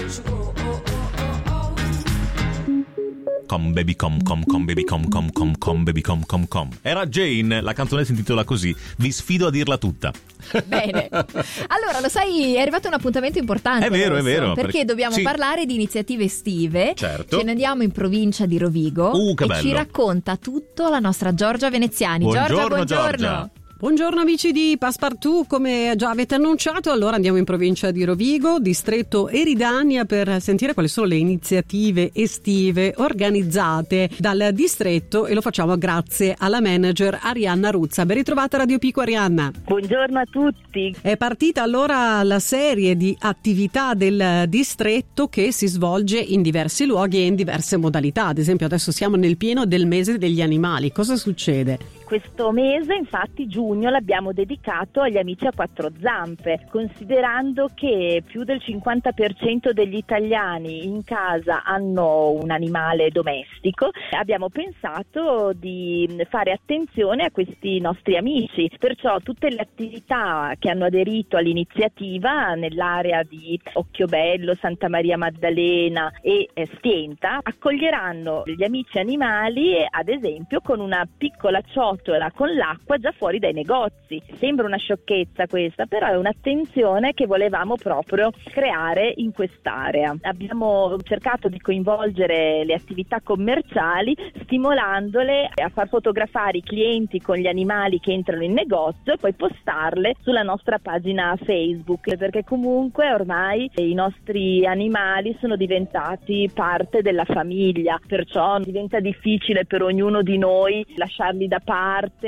Come baby come baby come baby come. Era Jane, la canzone si intitola così. Vi sfido a dirla tutta. Bene. Allora, lo sai, è arrivato un appuntamento importante. È vero. Perché dobbiamo parlare di iniziative estive. Certo. Ce ne andiamo in provincia di Rovigo. Che e bello. ci racconta tutto la nostra Giorgia Veneziani. Buongiorno. Buongiorno amici di Passepartout, come già avete annunciato, allora andiamo in provincia di Rovigo, distretto Eridania, per sentire quali sono le iniziative estive organizzate dal distretto, e lo facciamo grazie alla manager Arianna Ruzza. Ben ritrovata a Radio Pico, Arianna. Buongiorno a tutti. È partita allora la serie di attività del distretto che si svolge in diversi luoghi e in diverse modalità. Ad esempio adesso siamo nel pieno del mese degli animali. Cosa succede? Questo mese, infatti, giugno, l'abbiamo dedicato agli amici a quattro zampe, considerando che più del 50% degli italiani in casa hanno un animale domestico. Abbiamo pensato di fare attenzione a questi nostri amici, perciò tutte le attività che hanno aderito all'iniziativa nell'area di Occhiobello, Santa Maria Maddalena e Stienta accoglieranno gli amici animali, ad esempio con una piccola ciotola con l'acqua già fuori dai negozi. Sembra una sciocchezza questa, però è un'attenzione che volevamo proprio creare in quest'area. Abbiamo cercato di coinvolgere le attività commerciali, stimolandole a far fotografare i clienti con gli animali che entrano in negozio e poi postarle sulla nostra pagina Facebook, perché comunque ormai i nostri animali sono diventati parte della famiglia, perciò diventa difficile per ognuno di noi lasciarli da parte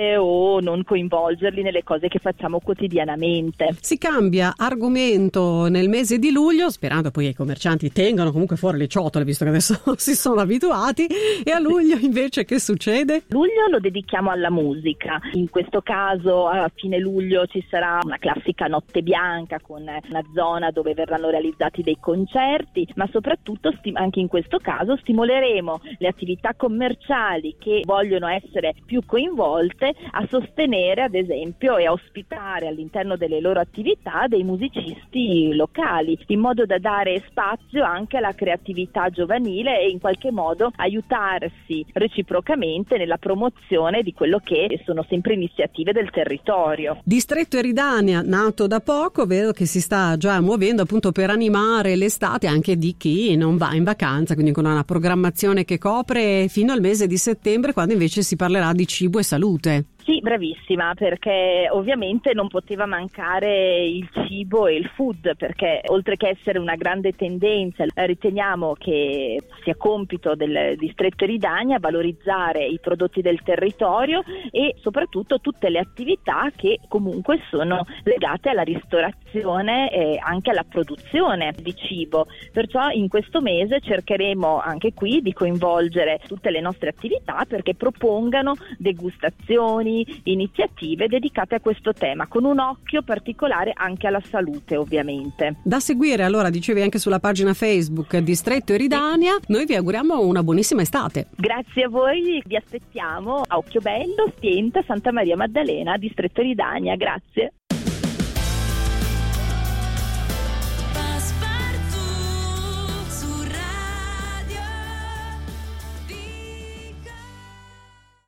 o non coinvolgerli nelle cose che facciamo quotidianamente. Si cambia argomento nel mese di luglio, sperando poi che i commercianti tengano comunque fuori le ciotole, visto che adesso si sono abituati, e a luglio invece che succede? Luglio lo dedichiamo alla musica. In questo caso a fine luglio ci sarà una classica notte bianca con una zona dove verranno realizzati dei concerti, ma soprattutto anche in questo caso stimoleremo le attività commerciali che vogliono essere più coinvolte a sostenere, ad esempio, e a ospitare all'interno delle loro attività dei musicisti locali, in modo da dare spazio anche alla creatività giovanile e in qualche modo aiutarsi reciprocamente nella promozione di quello che sono sempre iniziative del territorio. Distretto Eridania, nato da poco, vedo che si sta già muovendo appunto per animare l'estate anche di chi non va in vacanza, quindi con una programmazione che copre fino al mese di settembre, quando invece si parlerà di cibo e salute. Sì, bravissima, perché ovviamente non poteva mancare il cibo e il food, perché oltre che essere una grande tendenza, riteniamo che sia compito del distretto Eridania valorizzare i prodotti del territorio e soprattutto tutte le attività che comunque sono legate alla ristorazione e anche alla produzione di cibo. Perciò in questo mese cercheremo anche qui di coinvolgere tutte le nostre attività perché propongano degustazioni, iniziative dedicate a questo tema, con un occhio particolare anche alla salute, ovviamente. Da seguire, allora, dicevi anche sulla pagina Facebook Distretto Eridania. Noi vi auguriamo una buonissima estate. Grazie a voi, vi aspettiamo a Occhiobello, Stienta, Santa Maria Maddalena, Distretto Eridania. Grazie.